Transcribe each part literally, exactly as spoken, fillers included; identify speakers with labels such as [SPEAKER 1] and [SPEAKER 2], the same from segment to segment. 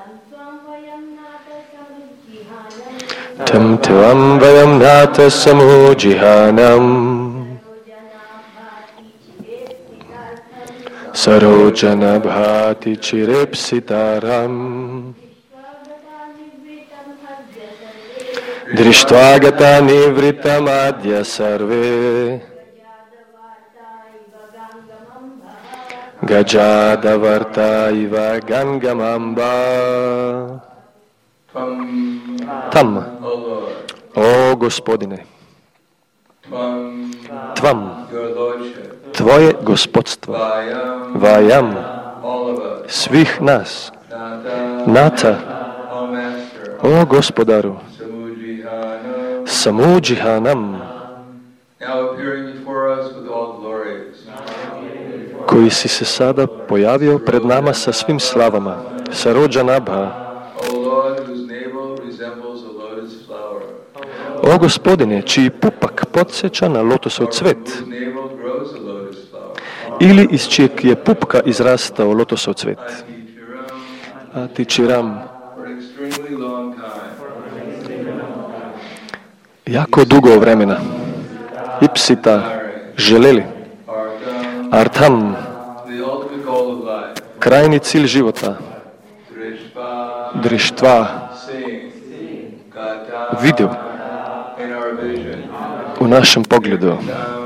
[SPEAKER 1] Tam tvam vayam nata samujihanam Sarojana bhati chirepsitaram Drishtva nivritam adya sarve Gajadavarta iva gangamamba Tam, o Gospodine, Tvam, Tvoje gospodstvo, Vajam, svih nas, Nata, o Gospodaru, Samudžihanam, koji si se sada pojavio pred nama sa svim slavama, Sarojanabha, o Gospodine, čiji pupak podsjeća na lotosov cvet, ili iz čijeg je pupka izrastao lotosov cvet. Ati Čiram, jako dugo vremena, Ipsita, želeli, Artham, krajni cilj života, Drištva, vidio, u našem pogledu,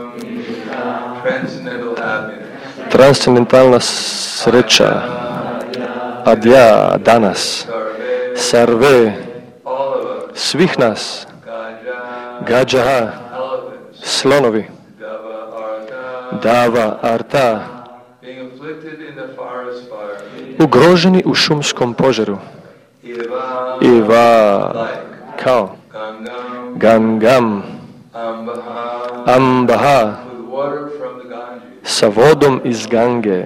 [SPEAKER 1] transcendentalna sreća, adja, danas, sarve, svih nas, gađaha, slonovi, dava, arta, ugroženi u šumskom požaru, iva, kao, Gangam, Ambaha, sa vodom iz Gange.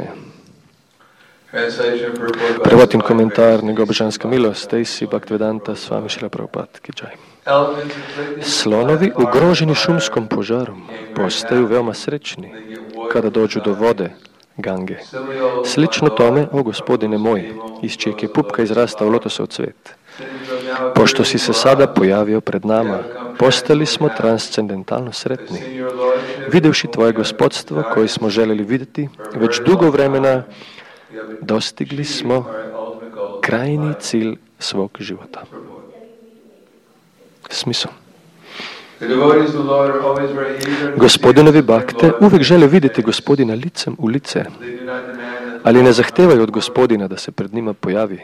[SPEAKER 1] Prevod in komentar njegova božanska milost, Stacy Bhaktivedanta Swami Srila Prabhupada ki jai. Slonovi ugroženi šumskom požarom postaju veoma srećni kada dođu do vode Gange. Slično tome, o Gospodine moj, iz čijeg je pupka izrastao lotosov cvet. Pošto si se sada pojavio pred nama, postali smo transcendentalno sretni. Videvši Tvoje gospodstvo koje smo željeli vidjeti, već dugo vremena dostigli smo krajni cilj svog života. Smisao. Gospodinovi bakte uvijek žele vidjeti Gospodina licem u lice, ali ne zahtevaju od Gospodina da se pred njima pojavi.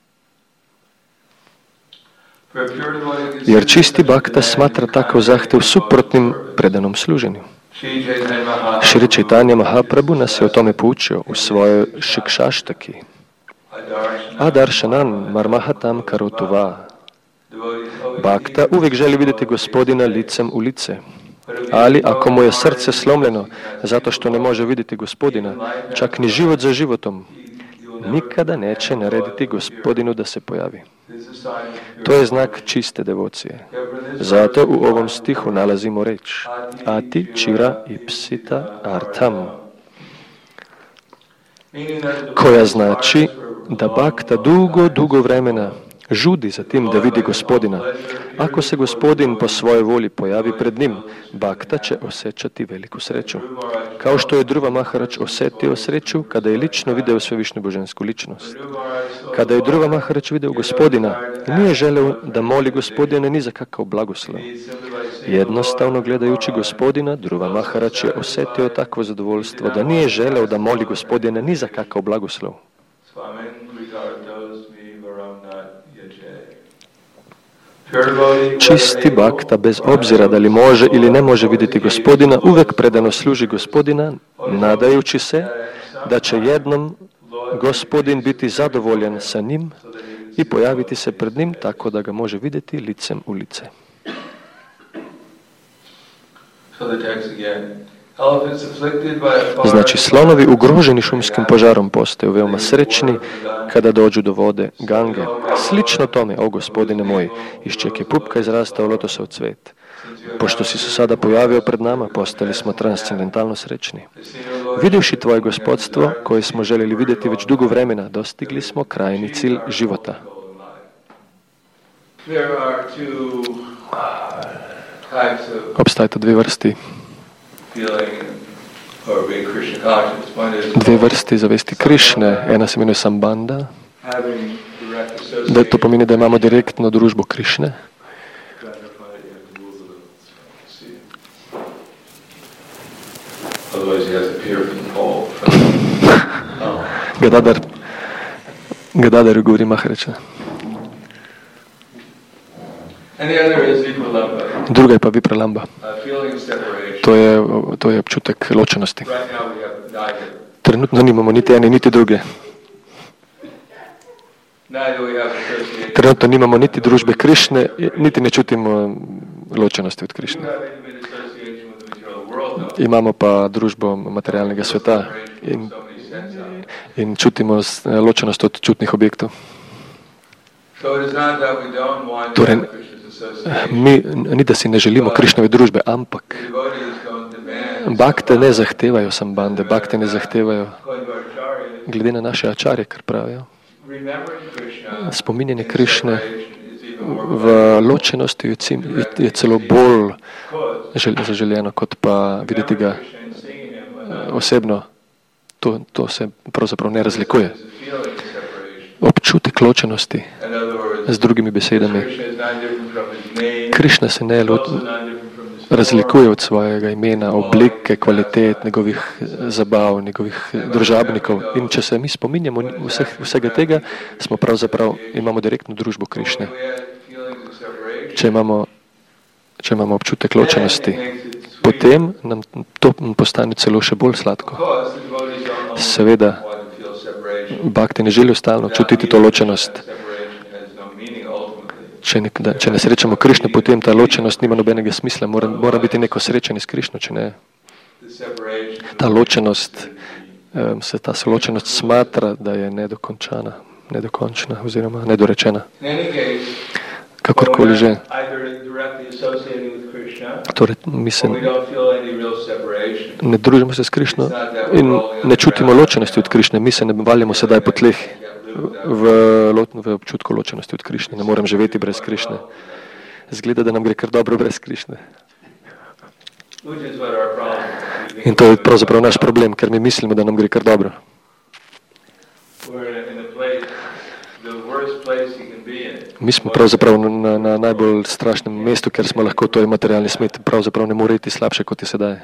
[SPEAKER 1] Jer čisti bakta smatra takav zahtjev suprotnim predanom služenju. Šri Chaitanya Mahaprabhu nas je o tome poučio u svojoj Šikšaštaki. Adaršanan marmahatam karotuva. Bakta uvijek želi vidjeti Gospodina licem u lice. Ali ako mu je srce slomljeno zato što ne može vidjeti Gospodina, čak ni život za životom, nikada neće narediti Gospodinu da se pojavi. To je znak čiste devocije. Zato u ovom stihu nalazimo reč Ati Čira Ipsita Artham, koja znači da bakta dugo, dugo vremena žudi za tim da vidi Gospodina. Ako se Gospodin po svojoj volji pojavi pred njim, bakta će osjećati veliku sreću. Kao što je Dhruva Maharaj osjetio sreću kada je lično video svevišnju božansku ličnost. Kada je Dhruva Maharaj video Gospodina, nije želeo da moli Gospodina ni za kakav blagoslov. Jednostavno gledajući Gospodina, Dhruva Maharaj je osjetio takvo zadovoljstvo da nije želeo da moli Gospodina ni za kakav blagoslov. Čisti bakta, bez obzira da li može ili ne može vidjeti Gospodina, uvijek predano služi Gospodina, nadajući se da će jednom Gospodin biti zadovoljan sa njim i pojaviti se pred njim tako da ga može vidjeti licem u lice. Znači, slonovi ugroženi šumskim požarom postaju veoma srećni kada dođu do vode Gange. Slično tome, o Gospodine moj, iz čijeg je pupka izrastao lotosov cvet. Pošto si se sada pojavio pred nama, postali smo transcendentalno srećni. Vidjevši Tvoje gospodstvo, koje smo željeli vidjeti već dugo vremena, dostigli smo krajni cilj života. Obstajata dve vrsti. Dve vrsti zavesti Krišne. Ena se imenuje Sambanda, da to pomeni, da imamo direktno družbo Krišne. Gadadhar, Gadadhar govori Maharaja. Druga je pa Vipralamba. To je, to je občutek ločenosti. Trenutno nimamo niti ene, niti druge. Trenutno nimamo niti družbe Krišne, niti ne čutimo ločenosti od Krišne. Imamo pa družbo materialnega sveta in, in čutimo ločenost od čutnih objektov. Torej, mi ni, da si ne želimo Krišnove družbe, ampak bakte ne zahtevajo sambande, bakte ne zahtevajo, glede na naše ačarje, kar pravijo. Spominjanje Krišne v ločenosti je celo bolj zaželjeno, kot pa videti ga osebno. To, to se pravzaprav ne razlikuje. Občutek ločenosti, z drugimi besedami, Krišna se ne razlikuje od svojega imena, oblike, kvalitet, njegovih zabav, njegovih družabnikov. In če se mi spominjamo vseh, vsega tega, smo pravzaprav, imamo direktno družbo Krišne. Če imamo, če imamo občutek ločenosti, potem nam to postane celo še bolj sladko. Seveda, bakti ne želijo stalno čutiti to ločenost. Če ne, da, če ne srečamo Krišno, potem ta ločenost nima nobenega smisla. Mora, mora biti neko srečanje s Krišno, če ne. Ta ločenost, um, se ta ločenost smatra, da je nedokončana, nedokončna oziroma nedorečena. Kakorkoli že. Torej, mi se ne družimo se s Krišno in ne čutimo ločenosti od Krišne. Mi se ne valjamo sedaj po tleh v, v občutku ločenosti od Krišne. Ne morem živeti brez Krišne. Zgleda, da nam gre kar dobro brez Krišne. In to je pravzaprav naš problem, ker mi mislimo, da nam gre kar dobro. Mi smo pravzaprav na, na najbolj strašnem mestu, ker smo lahko, to je materialni smet, pravzaprav ne more iti slabše, kot je sedaj.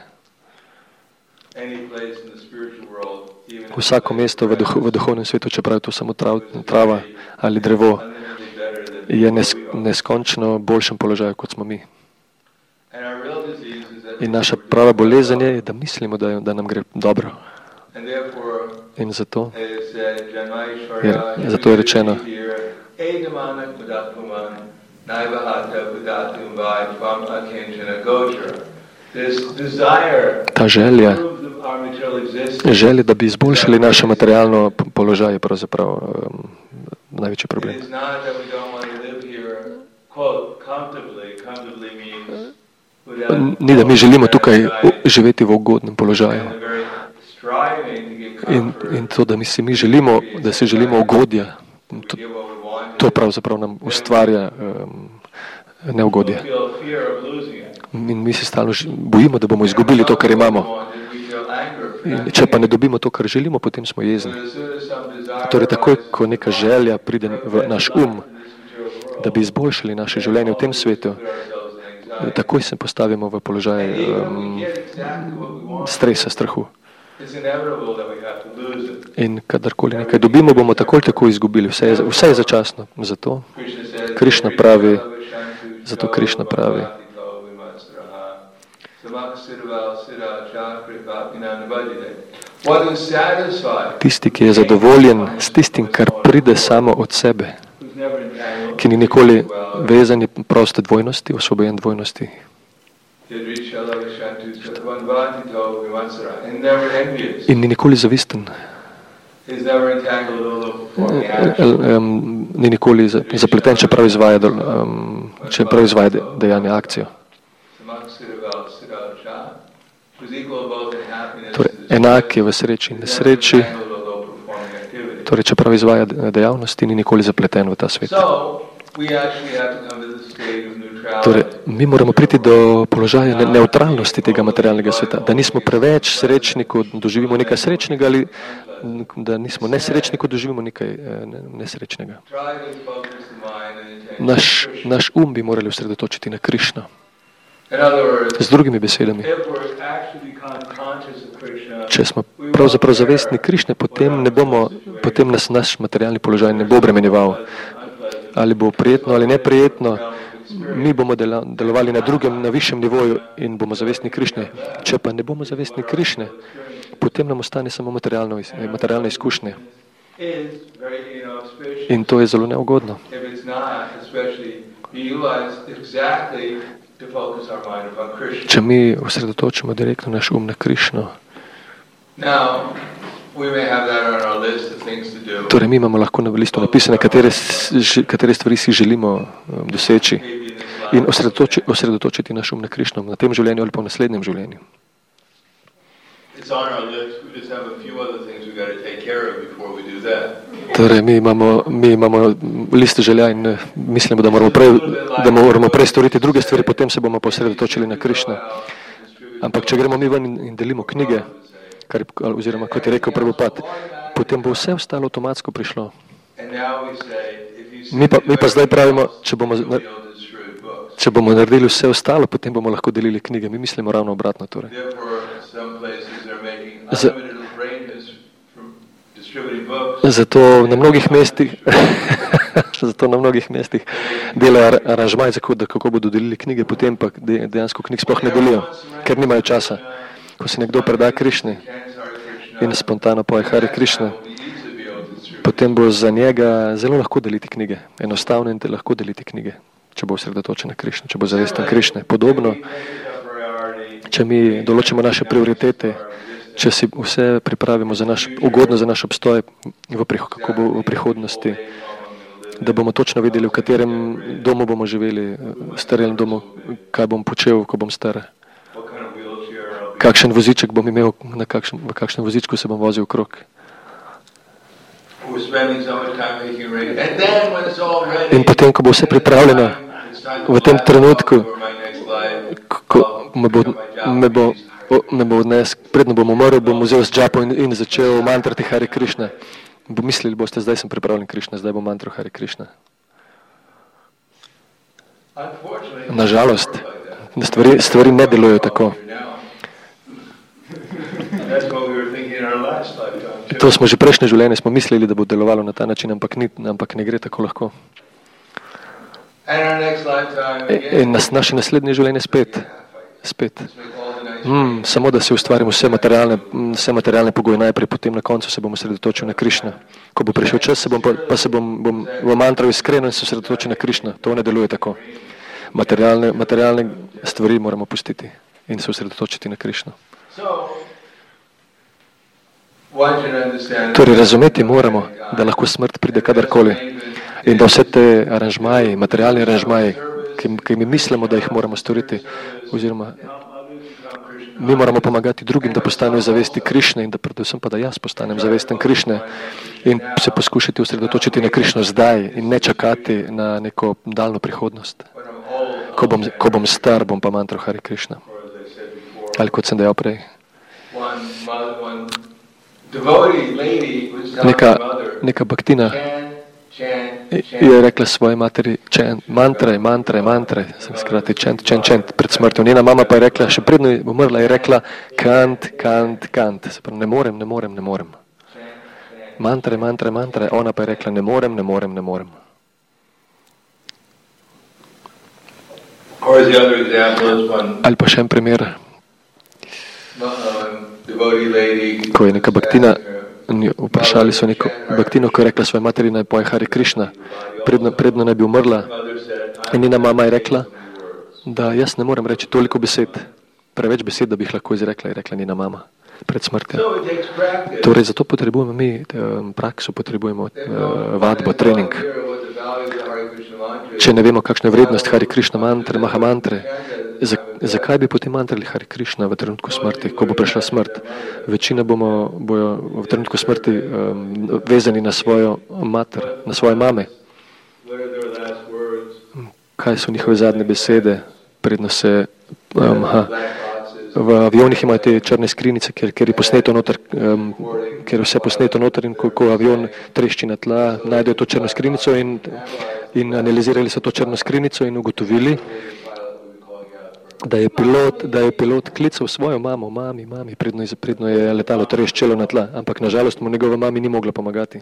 [SPEAKER 1] Vsako mesto v, duh, v duhovnem svetu, čeprav je to samo trav, trava ali drevo, je nes, neskončno boljšem položaju, kot smo mi. In naša prava bolezen je, da mislimo, da, da nam gre dobro. In zato je, zato je rečeno, ta želja, želja, da bi izboljšali naše materialno položaj, je pravzaprav um, največji problem. Ni, da mi želimo tukaj živeti v ugodnem položaju. In, in to, da mi si mi želimo, da si želimo ugodja, to, to pravzaprav nam ustvarja um, neugodje. In mi se stalno bojimo, da bomo izgubili to, kar imamo. In če pa ne dobimo to, kar želimo, potem smo jezni. Torej, takoj, ko neka želja pride v naš um, da bi izboljšali naše življenje v tem svetu, takoj se postavimo v položaj um, stresa, strahu. In kadarkoli nekaj dobimo, bomo takoj tako izgubili. Vse je, vse je začasno. Zato Krišna pravi, zato Krišna pravi, tisti, ki je zadovoljen s tistim, kar pride samo od sebe, ki ni nikoli vezan, je proste dvojnosti, osvobojen dvojnosti. In ni nikoli zavisten. Ni nikoli zapleten, čeprav izvaja, čeprav izvaja dejanje, akcijo. Torej, enak je v sreči in nesreči, torej, čeprav izvaja dejavnosti, ni nikoli zapleten v ta svet. Torej, mi moramo priti do položaja neutralnosti tega materialnega sveta, da nismo preveč srečni, ko doživimo nekaj srečnega, ali da nismo nesrečni, ko doživimo nekaj nesrečnega. Naš, naš um bi morali osredotočiti na Krišno. Z drugimi besedami, če smo pravzaprav zavestni Krišne, potem, ne bomo, potem nas naš materialni položaj ne bo obremenjeval. Ali bo prijetno ali neprijetno, mi bomo delovali na drugem, na višjem nivoju in bomo zavestni Krišne. Če pa ne bomo zavestni Krišne, potem nam ostane samo materialne izkušnje. In to je zelo neugodno. Če mi osredotočimo direktno naš um na Krišno, torej mi imamo lahko na listu napisane, katere, katere stvari si želimo doseči in osredotoči, osredotočiti naš um na Krišno na tem življenju ali pa v naslednjem življenju. Torej, mi imamo, mi imamo listo želja in mislimo, da moramo, prej, da moramo prej storiti druge stvari, potem se bomo posredotočili na Krišno. Ampak, če gremo mi ven in delimo knjige, kar, oziroma, kot je rekel Prabhupada, potem bo vse ostalo avtomatsko prišlo. Mi pa, mi pa zdaj pravimo, če bomo, če bomo naredili vse ostalo, potem bomo lahko delili knjige. Mi mislimo ravno obratno. Torej. Z, zato na mnogih mestih zato na mnogih mestih delajo aranžmaj, kako bodo delili knjige, potem pa dejansko knjig sploh ne delijo, ker nimajo časa. Ko se nekdo preda Krišni in spontano poje Hare Krišna, potem bo za njega zelo lahko deliti knjige. Enostavno in te lahko deliti knjige, če bo osredotočen na Krišno, če bo zavesten Krišne. Podobno, če mi določimo naše prioritete, če si vse pripravimo za naš, ugodno za naš obstoj, v prih, kako bo v prihodnosti, da bomo točno vedeli, v katerem domu bomo živeli, starem domu, kaj bom počel, ko bom star. Kakšen voziček bom imel, na kakšen, v kakšnem vozičku se bom vozil okrog. In potem, ko bo vse pripravljeno, v tem trenutku, ko me bo, me bo, me bo odnes, predno bom umrl, bom vzel z džapo in, in začel mantrati Hare Krišna. Bo mislili boste, zdaj sem pripravljen Krišna, zdaj bom mantral Hare Krišna. Nažalost, stvari, stvari ne delujejo tako. To smo že prejšnje življenje, smo mislili, da bo delovalo na ta način, ampak, ni, ampak ne gre tako lahko. In nas, naše naslednje življenje spet, spet. Mm, samo da se ustvarimo vse materialne, vse materialne pogoje najprej, potem na koncu se bomo sredotočili na Krišna. Ko bo prišel čas, se bom pa, pa se bom, bom v mantru iskreno in se sredotočil na Krišna. To ne deluje tako. Materialne, materialne stvari moramo pustiti in se sredotočiti na Krišno. Torej, razumeti moramo, da lahko smrt pride kadarkoli in da vse te aranžmaji, materialni aranžmaji, ki, ki mi mislimo, da jih moramo storiti, oziroma mi moramo pomagati drugim, da postanejo zavesti Krišne in da predvsem pa, da jaz postanem zavesten Krišne in se poskušati osredotočiti na Krišno zdaj in ne čakati na neko daljno prihodnost. Ko bom, ko bom star, bom pa mantral Hare Krišna. Ali kot sem dejal prej. Neka, neka baktina je rekla svoji materi, čen, mantre, mantre, mantre, sem skrati, čent, čent, čent, pred smrtjo. Njena mama pa je rekla, še predno je umrla, je rekla, kant, kant, kant. Se pravi, ne morem, ne morem, ne morem. Mantre, mantre, mantre, ona pa je rekla, ne morem, ne morem, ne morem. Ali pa še en primer, ko je neka baktina, vprašali so neko baktino, ko je rekla svoji materi, naj poje Hare Krišna, predno, predno naj bi umrla. In njena mama je rekla, da jaz ne morem reči toliko besed, preveč besed, da bi jih lahko izrekla, je rekla njena mama pred smrtjo. Torej, zato potrebujemo mi prakso, potrebujemo vadbo, trening. Če ne vemo, kakšna je vrednost Hare Krišna mantre, maha mantre, zakaj bi potem mantrali Hare Krišna v trenutku smrti, ko bo prišla smrt? Večina bomo, bojo v trenutku smrti um, vezani na svojo mater, na svoje mame. kaj so njihove zadnje besede, predno se, um, ha, v avionih imajo te črne skrinice, ker, ker je posneto noter, um, ker je vse posneto noter in ko, ko avion trešči na tla, najdejo to črno skrinico in, in analizirali so to črno skrinico in ugotovili, da je pilot, da je pilot klical svojo mamo, mami, mami, predno je, predno je letalo treščelo na tla, ampak nažalost mu njegova mami ni mogla pomagati.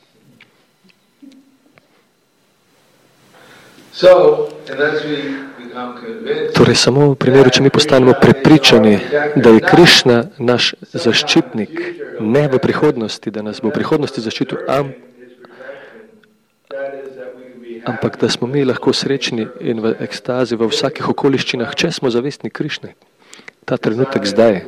[SPEAKER 1] Torej, samo v primeru, če mi postanemo prepričani, da je Krišna naš zaščitnik, ne v prihodnosti, da nas bo v prihodnosti zaščitil, am, ampak da smo mi lahko srečni in v ekstazi v vsakih okoliščinah, če smo zavestni Krišne. Ta trenutek zdaj.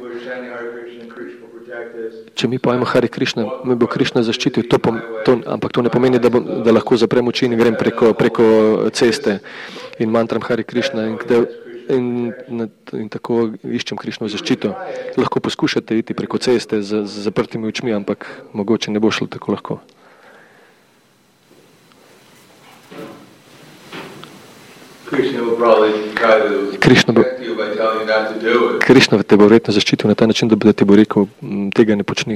[SPEAKER 1] Če mi pojemo Hare Krišna, me bo Krišna zaščitil, to pom, to, ampak to ne pomeni, da, bom, da lahko zaprem oči in grem preko, preko ceste in mantram Hare Krišna in, in, in, in tako iščem Krišno zaščito. Lahko poskušate iti preko ceste z, z zaprtimi očmi, ampak mogoče ne bo šlo tako lahko. Krišna bo, Krišna te bo verjetno zaščitil na ta način, da ti bo rekel, tega ne počni.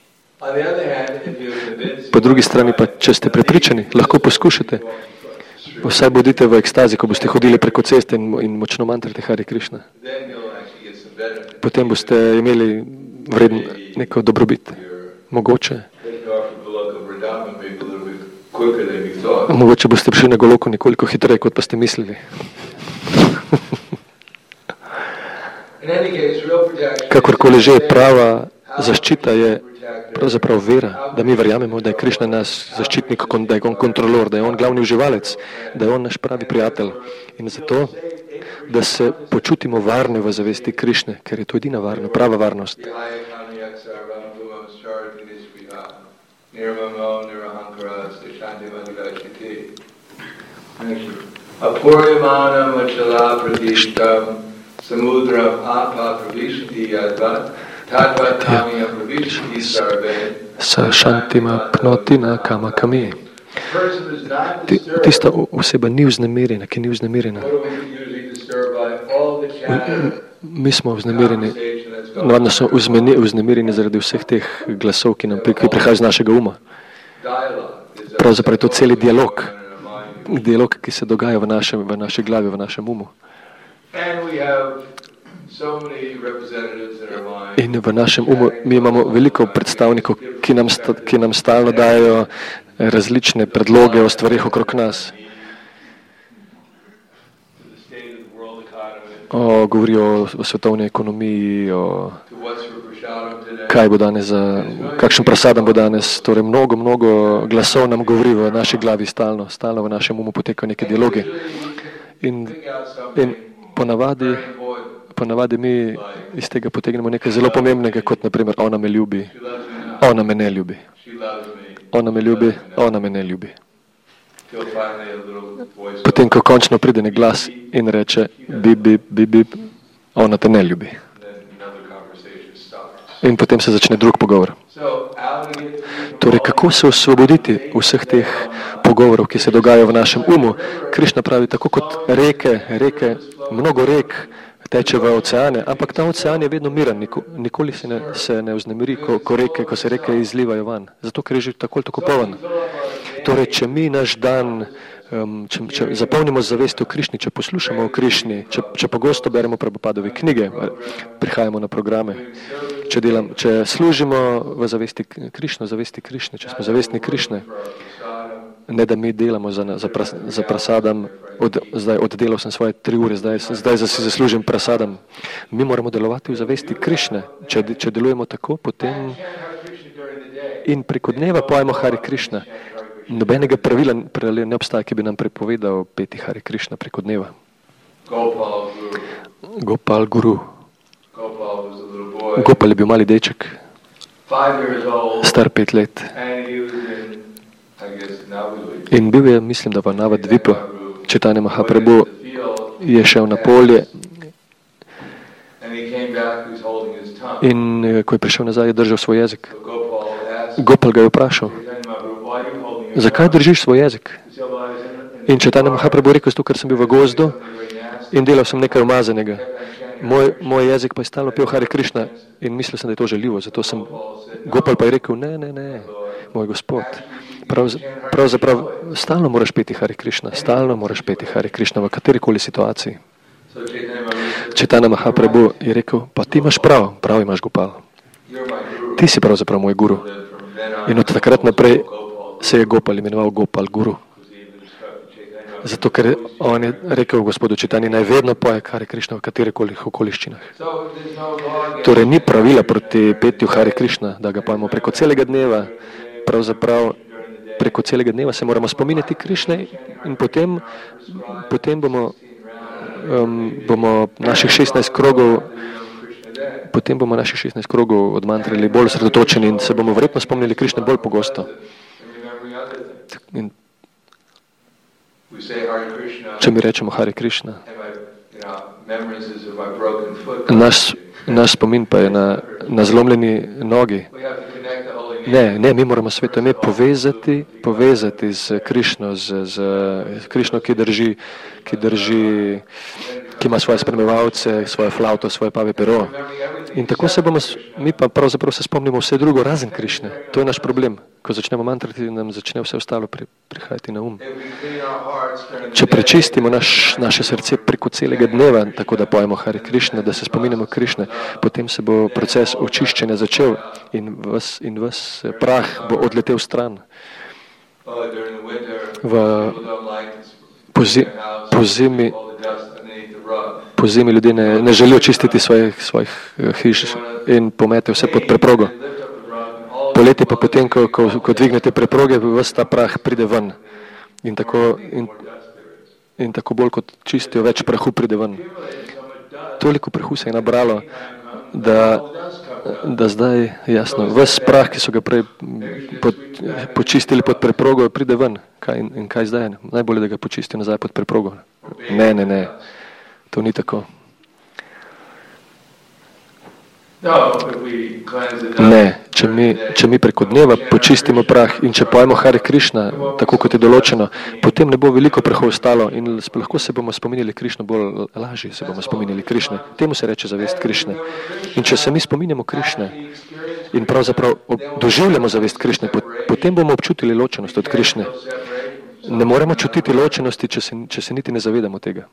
[SPEAKER 1] Po drugi strani pa, če ste prepričani, lahko poskušate. Vsaj bodite v ekstazi, ko boste hodili preko ceste in, in močno mantrate Hare Krišna. Potem boste imeli vredno neko dobrobit. Mogoče. Mogoče boste prišli na Goloko nekoliko hitreje, kot pa ste mislili. Kakorkoli že, prava zaščita je pravzaprav vera, da mi verjamemo, da je Krišna nas zaščitnik, da je on kontrolor, da je on glavni uživalec, da je on naš pravi prijatelj. In zato, da se počutimo varne v zavesti Krišne, ker je to edina varna, prava varnost. Apurimanam achala pradishtam samudram apa pravishti yadvat tadvat kamya pravishti sarve sa shantima pnotina kama kami. Tista oseba ni vznemirjena, ki ni vznemirjena. Mi smo vznemirjeni, navadno smo vznemirjeni zaradi vseh teh glasov, ki nam ki prihajajo z našega uma. Pravzaprav je to celi dialog, dialog, ki se dogaja v, našem, v naši glavi, v našem umu. In v našem umu mi imamo veliko predstavnikov, ki nam, sta, ki nam stalno dajo različne predloge o stvarih okrog nas. O, govorijo o, o svetovni ekonomiji, o kaj bo danes, za, kakšen prasadam bo danes. Torej mnogo, mnogo glasov nam govori v naši glavi stalno, stalno v našem umu potekajo neke dialogi. In, in ponavadi, ponavadi mi iz tega potegnemo nekaj zelo pomembnega, kot naprimer ona me ljubi, ona me ne ljubi. Ona me ljubi, ona me ne ljubi. Potem, ko končno pride nek glas in reče bip, bip, bip, bip, ona te ne ljubi. In potem se začne drug pogovor. Torej, kako se osvoboditi vseh teh pogovorov, ki se dogajajo v našem umu? Krišna pravi, tako kot reke, reke, mnogo rek teče v oceane, ampak ta ocean je vedno miren, nikoli se ne, se ne vznemiri, ko, ko, reke, ko se reke izlivajo van. Zato, ker je že tako ali tako poln. Torej, če mi naš dan, um, če, če zapolnimo z zavestjo o Krišni, če poslušamo o Krišni, če, če pogosto beremo Prabhupadove knjige, prihajamo na programe, če, delam, če služimo v zavesti Krišne, zavesti Krišne, če smo zavestni Krišne, ne da mi delamo za, za, pras, za prasadam, od, zdaj oddelal sem svoje tri ure, zdaj, zdaj si zaslužim prasadam. Mi moramo delovati v zavesti Krišne. Če, če delujemo tako, potem in preko dneva pojemo Hare Krišna. Nobenega pravila ne obstaja, ki bi nam prepovedal peti Hare Krišna preko dneva. Gopal Guru. Gopal je bil mali deček, star pet let. In bil je, mislim, da v Navadvipu, Chaitanya Mahaprabhu je šel na polje in ko je prišel nazaj, je držal svoj jezik. Gopal ga je vprašal, zakaj držiš svoj jezik? In Chaitanya Mahaprabhu rekel, zato, ker sem bil v gozdu in delal sem nekaj umazanega. Moj, moj jezik pa je stalno pel Hare Krishna in mislil sem, da je to žaljivo. Zato sem, Gopal pa je rekel, ne, ne, ne, moj gospod. Pravzaprav, prav, stalno moraš peti Hare Krishna, stalno moraš peti Hare Krishna v katerikoli situaciji. Chaitanya Mahaprabhu je rekel, pa ti imaš prav, prav imaš Gopal. Ti si pravzaprav moj guru. In od takrat naprej se je Gopal imenoval Gopal Guru. Zato, ker on je rekel gospodu Čitani, naj vedno poje Hare Krishna v katerikoli okoliščinah. Torej, ni pravila proti petju Hare Krishna, da ga pojemo preko celega dneva. Pravzaprav preko celega dneva se moramo spominjati Krišne in potem, potem bomo, um, bomo naših šestnajst krogov potem bomo naših šestnajst krogov odmantrili bolj osredotočeni in se bomo verjetno spomnili Krišne bolj pogosto. In če mi rečemo Hare Krishna, naš, naš spomin pa je na, na zlomljeni nogi. Ne, ne, mi moramo sveto ime povezati, povezati z Krišno, z, z Krišno, ki drži, ki drži, ki ima svoje spremljevalce, svojo flauto, svoje pave pero. In tako se bomo, mi pa pravzaprav se spomnimo vse drugo, razen Krišne. To je naš problem. Ko začnemo mantrati, nam začne vse ostalo pri, prihajati na um. Če prečistimo naš, naše srce preko celega dneva, tako da pojemo Hare Krishna, da se spominjamo Krišne, potem se bo proces očiščenja začel in vas, in vas prah bo odletel stran. V, po, zi, po, zimi, po zimi ljudje ne, ne želijo čistiti svojih, svojih hiš in pomete vse pod preprogo. Poleti pa potem, ko, ko, ko dvignete preproge, ves ta prah pride ven. In tako, in, in tako bolj kot čistijo, več prahu pride ven. Toliko prahu se je nabralo, da, da zdaj, jasno, ves prah, ki so ga prej pod, počistili pod preprogo, pride ven. Kaj, in, in kaj zdaj? Najbolje, da ga počistijo nazaj pod preprogo. Ne, ne, ne. To ni tako. Ne, če mi, če mi preko dneva počistimo prah in če pojemo Hare Krishna, tako kot je določeno, potem ne bo veliko prahu ostalo in lahko se bomo spominjali Krišno, bolj lažje se bomo spominjali Krišne. Temu se reče zavest Krišne. In če se mi spominjamo Krišne in pravzaprav doživljamo zavest Krišne, potem bomo občutili ločenost od Krišne. Ne moremo čutiti ločenosti, če se, če se niti ne zavedamo tega.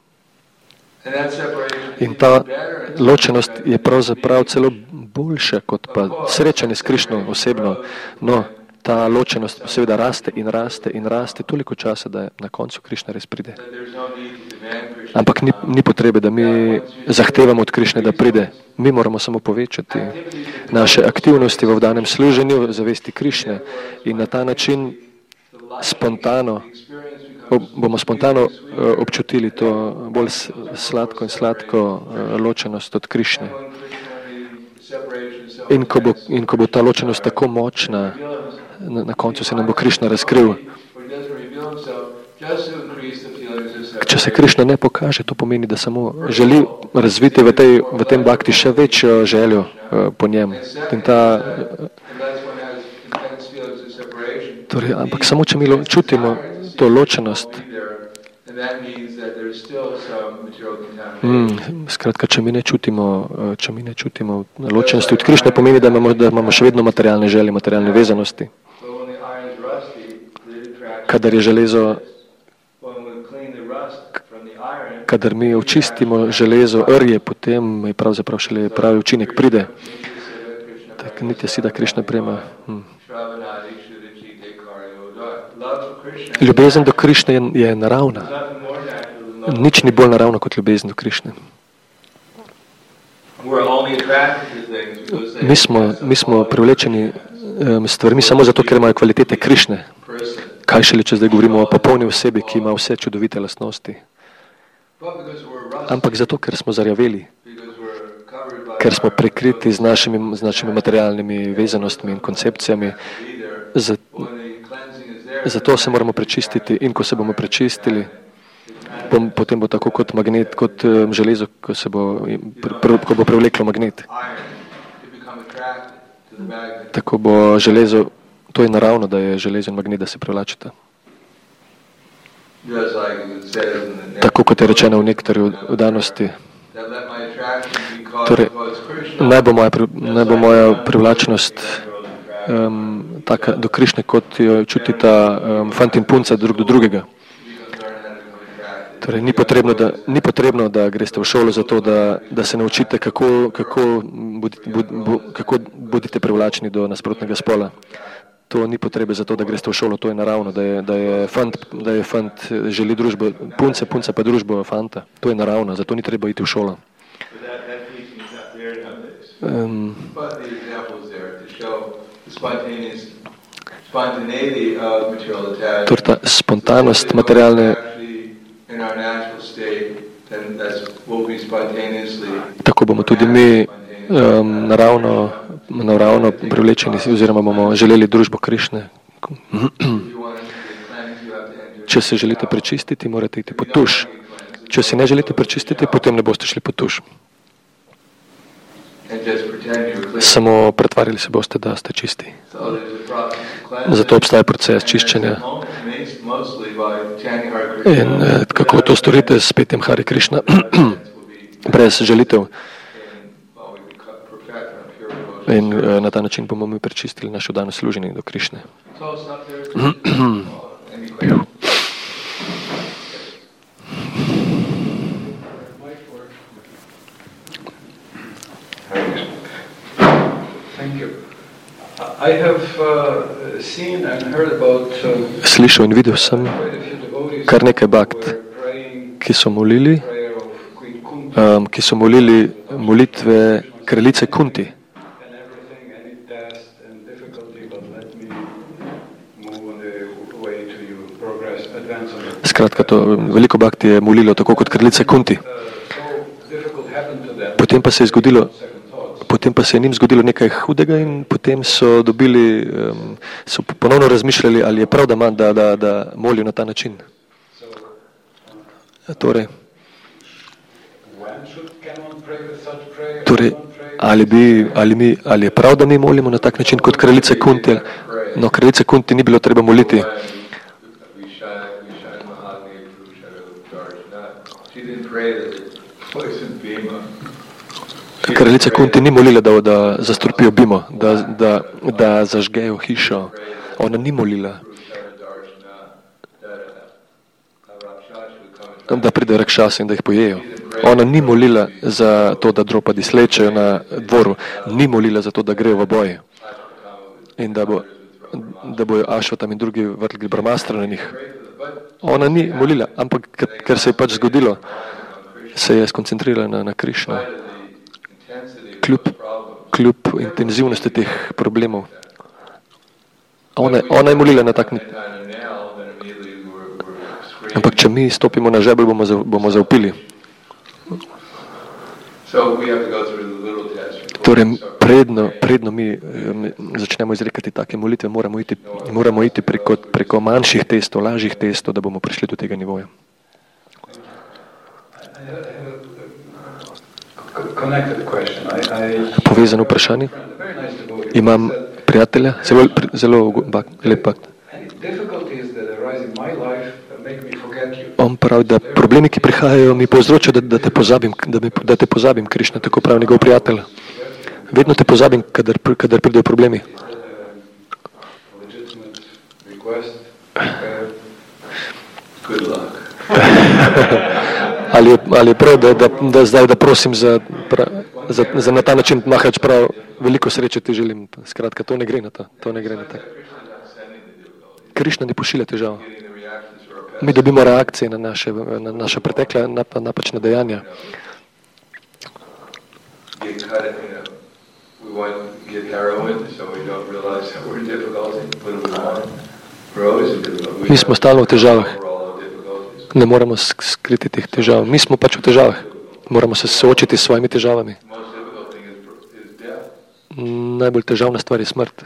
[SPEAKER 1] In ta ločenost je pravzaprav celo boljša kot pa srečanje s Krišno osebno. No, ta ločenost seveda raste in raste in raste toliko časa, da na koncu Krišna res pride. Ampak ni, ni potrebe, da mi zahtevamo od Krišne, da pride. Mi moramo samo povečati naše aktivnosti v danem služenju, zavesti Krišne in na ta način spontano bomo spontano občutili to bolj sladko in sladko ločenost od Krišne. In ko bo, in ko bo ta ločenost tako močna, na, na koncu se nam bo Krišna razkril. Če se Krišna ne pokaže, to pomeni, da samo želi razviti v, tej, v tem bhakti še večjo željo po njem. In ta, torej, ampak samo če mi čutimo to ločenost. Mm, skratka, če mi ne čutimo, če mi ne čutimo ločenosti od Krišne, pomeni, da imamo, da imamo še vedno materialne želje, materialne vezanosti. Kadar je železo, kadar mi očistimo železo rje, potem je pravzaprav šele pravi učinek pride. Tak, niti si da Krišna prema. Mm. Ljubezen do Krišne je, je naravna. Nič ni bolj naravno kot ljubezen do Krišne. Mi smo, mi smo privlečeni um, stvarmi samo zato, ker imajo kvalitete Krišne. Kaj šele, če zdaj govorimo o popolni osebi, ki ima vse čudovite lastnosti. Ampak zato, ker smo zarjaveli, ker smo prekriti z našimi, z našimi materialnimi vezanostmi in koncepcijami. Zato, Zato se moramo prečistiti in ko se bomo prečistili, bom, potem bo tako kot magnet, kot um, železo, ko, se bo, pr, ko bo privleklo magnet. Tako bo železo, to je naravno, da je železo in magnet, da se privlačita. tako kot je rečeno v nektorju vdanosti. Torej, naj bo moja, naj bo moja privlačnost um, taka do Krišne, kot jo čutita um, fant in punca drug do drugega. Torej, ni potrebno, da, ni potrebno, da greste v šolo zato, da, da se naučite, kako, kako, budite, bud, bu, kako budite privlačni do nasprotnega spola. To ni potrebe za to, da greste v šolo, to je naravno, da je, da je, fant, da je fant želi družbo punce, punca pa družbo fanta. To je naravno, zato ni treba iti v šolo. Um, torej ta spontanost materialne, tako bomo tudi mi um, naravno, naravno privlečeni oziroma bomo želeli družbo Krišne. Če se želite prečistiti, morate iti po tuš. Če se ne želite prečistiti, potem ne boste šli po tuš. Samo pretvarjali se boste, da ste čisti. Zato obstaja proces čiščenja. In kako to storite s petjem Hare Krišna, brez želitev. In na ta način bomo mi prečistili našo dano služenje do Krišne. Slišal in videl sem kar nekaj bhakt, ki so molili, um, ki so molili molitve kraljice Kunti. Skratka, to veliko bhakti je molilo tako kot kraljice Kunti. Potem pa se je zgodilo Potem pa se je njim zgodilo nekaj hudega in potem so dobili, um, so ponovno razmišljali, ali je prav, da, da, da, da molijo na ta način. Torej, torej ali, bi, ali, mi, ali je prav, da mi molimo na tak način kot kraljice Kunti? No, kraljice Kunti ni bilo treba moliti. Kraljica Kunti ni molila, da, da zastrupijo Bimo, da, da, da zažgejo hišo. Ona ni molila, da pride Rakšas in da jih pojejo. Ona ni molila za to, da dropadi slečejo na dvoru. Ni molila za to, da grejo v boj. In da, bo, da bojo Ašvatam in drugi vrtli Brahmastra na njih. Ona ni molila, ampak ker se je pač zgodilo, se je skoncentrirala na, na Krišno. Kljub, kljub intenzivnosti teh problemov. Ona, ona je molila na tak način. Ampak če mi stopimo na žebelj, bomo, za, bomo zaupili. Torej, predno, predno mi um, začnemo izrekati take molitve, moramo iti, moramo iti preko, preko manjših testov, lažjih testov, da bomo prišli do tega nivoja. Povezano vprašanje. Imam prijatelja, zelo, zelo lep bhakt. On pravi, da problemi, ki prihajajo, mi povzročajo, da, da te pozabim, da, mi, da te pozabim, Krišna, tako pravi njegov prijatelj. Vedno te pozabim, kadar, kadar pridejo problemi. Ali je, ali je prav, da, da, da zdaj, da prosim za, pra, za, za na ta način Mahač prav, veliko sreče ti želim. Skratka, to ne gre na to. To ne gre na to. Krišna ne pošilja težav. Mi dobimo reakcije na naše, na naše pretekle nap, napačne dejanja. Mi smo stalno v težavah. Ne moramo skriti teh težav. Mi smo pač v težavah. Moramo se soočiti s svojimi težavami. Najbolj težavna stvar je smrt.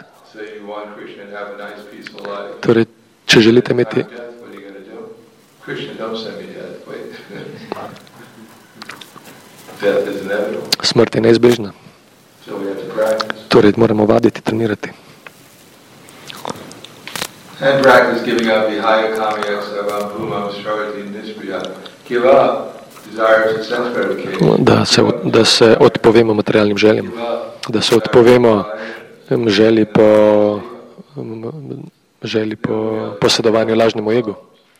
[SPEAKER 1] Torej, če želite imeti smrt je neizbežna. Torej, moramo vaditi, trenirati.
[SPEAKER 2] And practice giving up vihaya kamya sarvam bhumam shravati nispriya. Give up desires for sense gratification.
[SPEAKER 1] Da se, da se odpovemo materialnim željam, da se odpovemo želji po, želji po posedovanju lažnemu egu.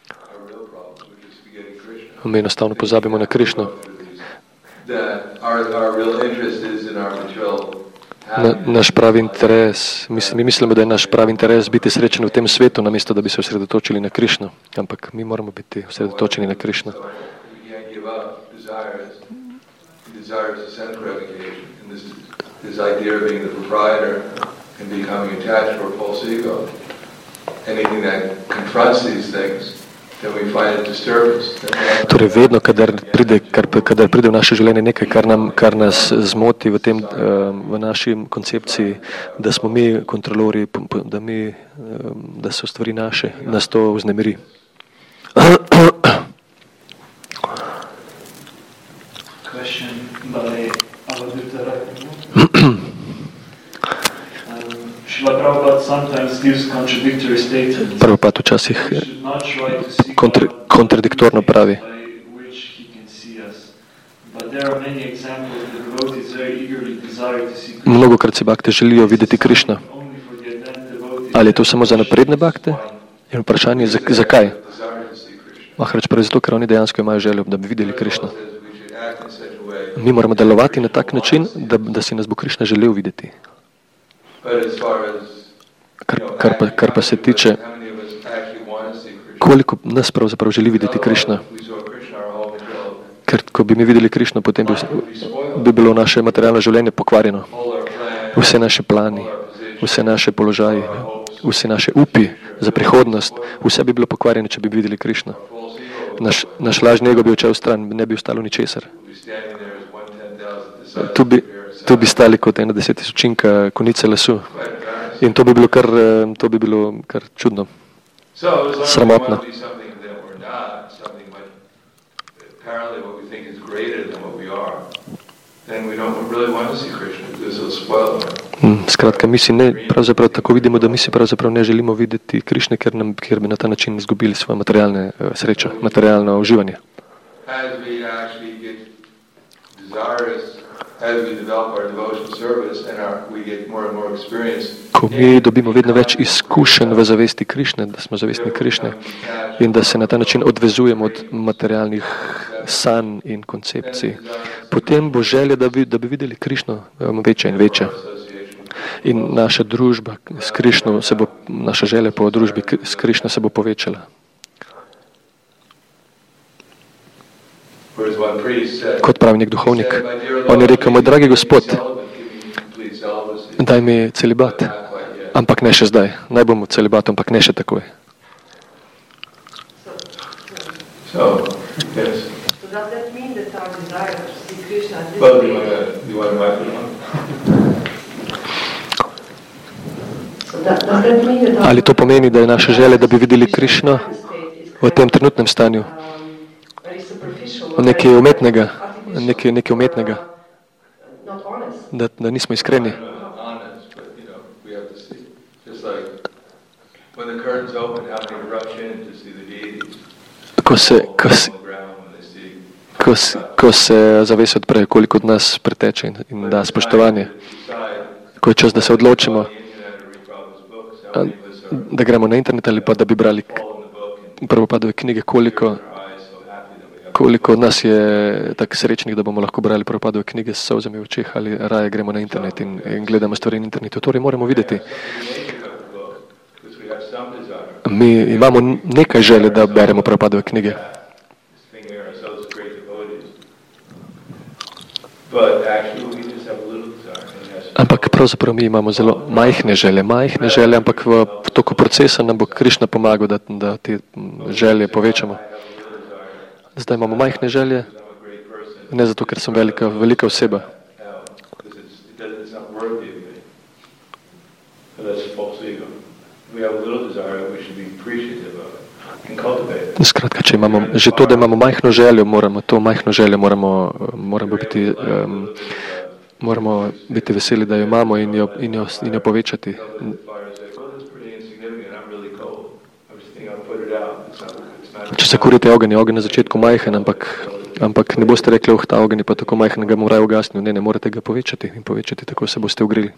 [SPEAKER 1] Mi enostavno pozabimo na Krišno. Na, naš pravi interes, mislim, mi mislimo, da je naš pravi interes biti srečen v tem svetu, namesto da bi se osredotočili na Krišno. Ampak mi moramo biti osredotočeni na Krišno. Torej, vedno, kadar pride, kar, kadar pride v naše življenje nekaj, kar, nam, kar nas zmoti v, tem, v naši koncepciji, da smo mi kontrolori, da, mi, da so stvari naše, nas to vznemiri. Prabhupada včasih kontr, kontradiktorno pravi. Mnogokrat si bakte želijo videti Krišno. Ali je to samo za napredne bakte? In vprašanje je, zakaj? Maharač pravi zato, ker oni dejansko imajo željo, da bi videli Krišno. Mi moramo delovati na tak način, da, da si nas bo Krišna želel videti. Kar, kar, pa, kar pa se tiče, koliko nas pravzaprav želi videti Krišna. Ker ko bi mi videli Krišno, potem bi, bi bilo naše materialno življenje pokvarjeno. Vse naše plani, vse naše položaji, vse naše upi za prihodnost, vse bi bilo pokvarjeno, če bi videli Krišno. Naš, naš lažni ego bi odšel stran, ne bi ostalo ničesar. Tu bi, tu bi stali kot ena deset tisočinka konice lasu. In to bi bilo kar, to bi bilo kar čudno, sramotno. Skratka, mi si ne, pravzaprav tako vidimo, da mi si pravzaprav ne želimo videti Krišne, ker, nam, ker bi na ta način izgubili svoje materialne uh, sreče, materialno uživanje. Ko mi dobimo vedno več izkušenj v zavesti Krišne, da smo zavestni Krišne in da se na ta način odvezujemo od materialnih sanj in koncepcij, potem bo želja, da bi, da bi videli Krišno večja in večja. In naša družba s Krišno se bo, naša želja po družbi s Krišno se bo povečala. Kot pravi nek duhovnik, on je rekel, moj dragi gospod, daj mi celibat, ampak ne še zdaj. Naj bom v celibatu, ampak ne še takoj.
[SPEAKER 3] So, yes. So does that mean that our desire to see Krishna at this well, stage? Well, you want to wipe it on?
[SPEAKER 1] Ali to pomeni, da je naša želja, da bi videli Krišno v tem trenutnem stanju? Nekaj umetnega, nekaj, nekaj umetnega, da, da nismo iskreni. Ko se, ko se, ko se, ko se zavese odpre, koliko od nas preteče in, in da spoštovanje, ko je čas, da se odločimo, da gremo na internet ali pa da bi brali Prabhupadove knjige, koliko koliko od nas je tak srečnih, da bomo lahko brali Prabhupadove knjige s solzami v očeh ali raje gremo na internet in, in gledamo stvari na internetu. Torej moramo videti. Mi imamo nekaj želje, da beremo Prabhupadove knjige. Ampak pravzaprav mi imamo zelo majhne želje, majhne želje, ampak v toku procesa nam bo Krišna pomagal, da, da te želje povečamo. Zdaj imamo majhne želje, ne zato, ker sem velika, velika oseba. Skratka, če imamo že to, da imamo majhno željo, moramo to majhno željo moramo, moramo biti um, moramo biti veseli, da jo imamo in jo, in jo, in jo povečati. Če se kurite ogenj, je ogenj na začetku majhen, ampak, ampak ne boste rekli, oh, ta ogenj je pa tako majhen, ga mora ugasniti. Ne, ne morete ga povečati in povečati, tako se boste ugrili.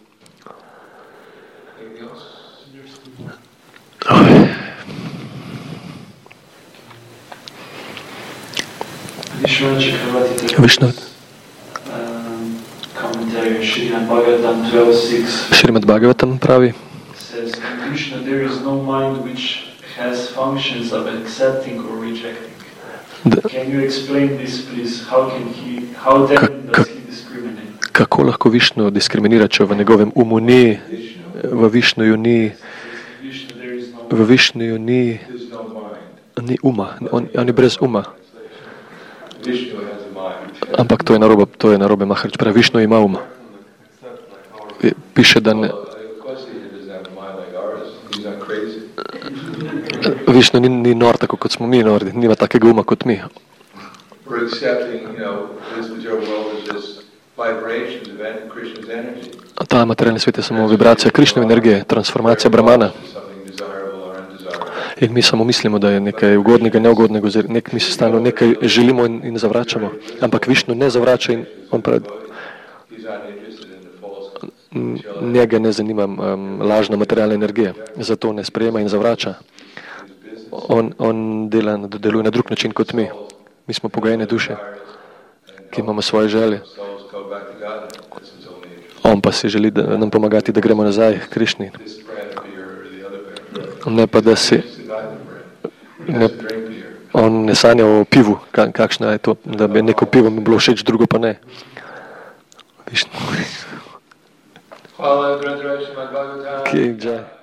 [SPEAKER 1] Višnava. Šrimad Bhagavatam pravi, kako lahko Višnu diskriminira, če v njegovem umu ni, v Višnuju ni, v Višnuju ni, ni uma, on, on je brez uma. Ampak to je narobe, to je narobe Maharaj pravi, Višnu ima um. Piše, da ne, Višnu ni, ni nor, tako kot smo mi nordi, nima takega uma kot mi. Ta materialni svet je samo vibracija Krišnove energije, transformacija Brahmana. In mi samo mislimo, da je nekaj ugodnega, neugodnega, nek, mi se stalno nekaj želimo in, in zavračamo. Ampak Višnu ne zavrača in on pravi, njega ne zanima um, lažna materialna energija, zato ne sprejema in zavrača. On, on dela, deluje na drug način kot mi. Mi smo pogojene duše, ki imamo svoje želje. On pa si želi da nam pomagati, da gremo nazaj k Krišni. Ne pa, da si... Ne, on ne sanja o pivu, kakšna je to, da bi neko pivo mi bilo všeč, drugo pa ne. Višnu. Hvala, bratr, Šrimad Bhagavatam.